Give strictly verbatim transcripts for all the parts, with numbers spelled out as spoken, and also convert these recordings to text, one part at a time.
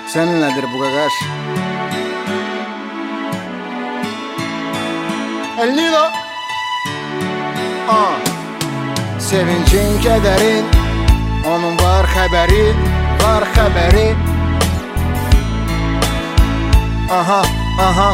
Seninledir bu qaqaş. Ellilo. Aa. Sevincin, kederin, onun var xəbəri, var xəbəri. Aha, aha.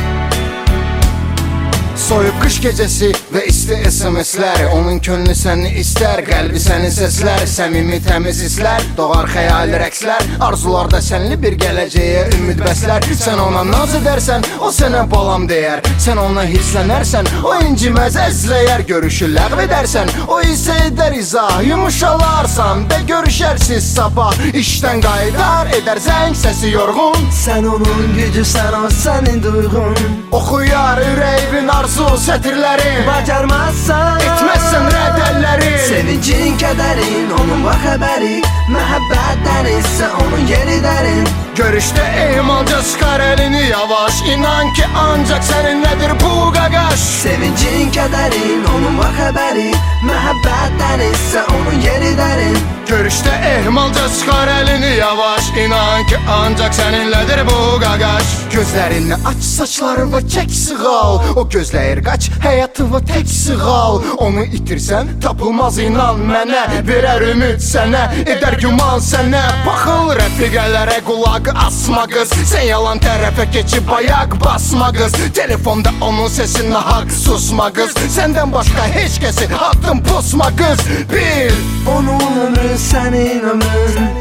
Soyuq qış gecəsi və isti S M S-lər, onun könlü səni istər, qəlbi səni səslər, səmimi təmiz hisslər, doğar xəyali rəqslər, arzularda sənli bir gələcəyə ümid bəslər. Sən ona naz edərsən, o sənə balam deyər, sən ona hirslənərsən, o inciməz əzləyər, görüşü ləğv edərsən, o isə edər izah, yumuşalarsan və görüşərsiz sabah, işdən qaydar, edər zəng, səsi yorğun. Sən onun gücü, sən o sənin duyğun, oxuyar ürəyimin arzu sətirlərin, bacarmazsan, etməzsən rədd əllərin. Sevincin, kədərin, onun var xəbəri, məhəbbətdən isə onun yeri dərin. Görüşdə ehmalca çıxar əlini yavaş, inan ki ancaq səninlədir bu qaqaş. Sevincin, kədərin, onun var xəbəri, məhəbbətdən isə onun yeri dərin. Görüşdə ehmalca çıxar əlini yavaş, inan ki ancaq səninlədir bu qaqaş. Gözlərini aç, saçlarını çək sığal, o gözləyir qaç, həyatını tək sığal. Onu itirsən tapılmaz, inan mənə, verər ümid sənə, edər güman sənə. Baxıl rəfiqələrə qulaq asma qız, sən yalan tərəfə keçib ayaq basma qız. Telefonda onun səsinə haqq susma qız, səndən başqa heç kəsi addım posma qız. Bil, onun ömrü sənin ömrün,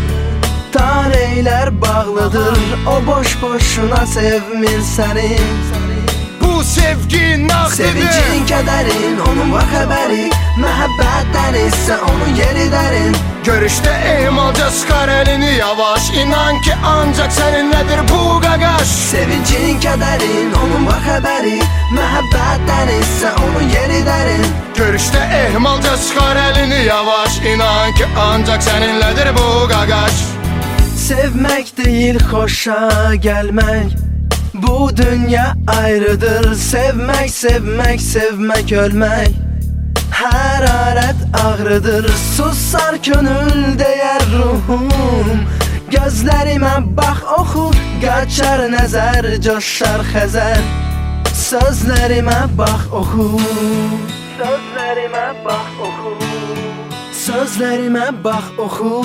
tareylər bağlıdır, o boş boşuna sevmir səni. Bu sevgi nağdıdır. Sevincin, kədərin, onun var xəbəri, məhəbbətdən isə onun yeri dərin. Görüşdə ehmalca çıxar əlini yavaş, inan ki ancaq səninlədir bu qaqaş. Sevincin, kədərin, onun var xəbəri, məhəbbətdən isə onun yeri dərin. Görüşdə ehmalca çıxar əlini yavaş, inan ki ancaq səninlədir bu qaqaş. Sevmək deyil xoşa gəlmək, bu dünya ayrıdır. Sevmək, sevmək, sevmək, ölmək, hərarət ağrıdır. Susar könül deyər ruhum, gözlərimə bax oxu, qaçar nəzər, coşar xəzər. Sözlərimə bax oxu, sözlərimə bax oxu, sözlərimə bax oxu.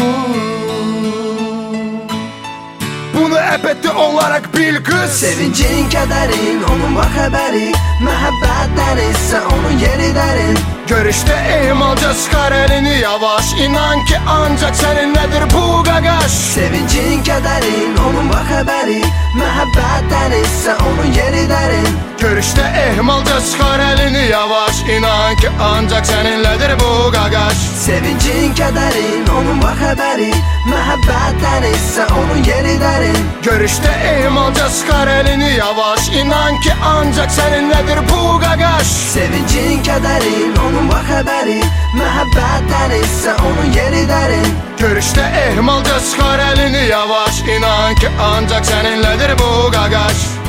Bunu əbədi olaraq bil qız. Sevincin, kədərin, onun var xəbəri, məhəbbətdən isə onun yeri dərin. Görüşdə ehmalca çıxar əlini yavaş, inan ki ancaq səninlədir bu qaqaş. Sevincin, kədərin, onun var xəbəri, məhəbbətdən isə onun yeri dərin. Görüşdə ehmalca çıxar əlini yavaş, inan ki ancaq səninlədir bu qaqaş. Sevincin, kədərin, onun var xəbəri, məhəbbətdən isə onun yeri dərin. Görüşdə ehmalca çıxar əlini yavaş, inan ki ancaq səninlədir bu qaqaş. Sevincin, kədərin, onun var xəbəri, məhəbbətdən isə onun yeri dərin. Görüşdə ehmalca çıxar əlini yavaş, inan ki ancaq səninlədir bu qaqaş.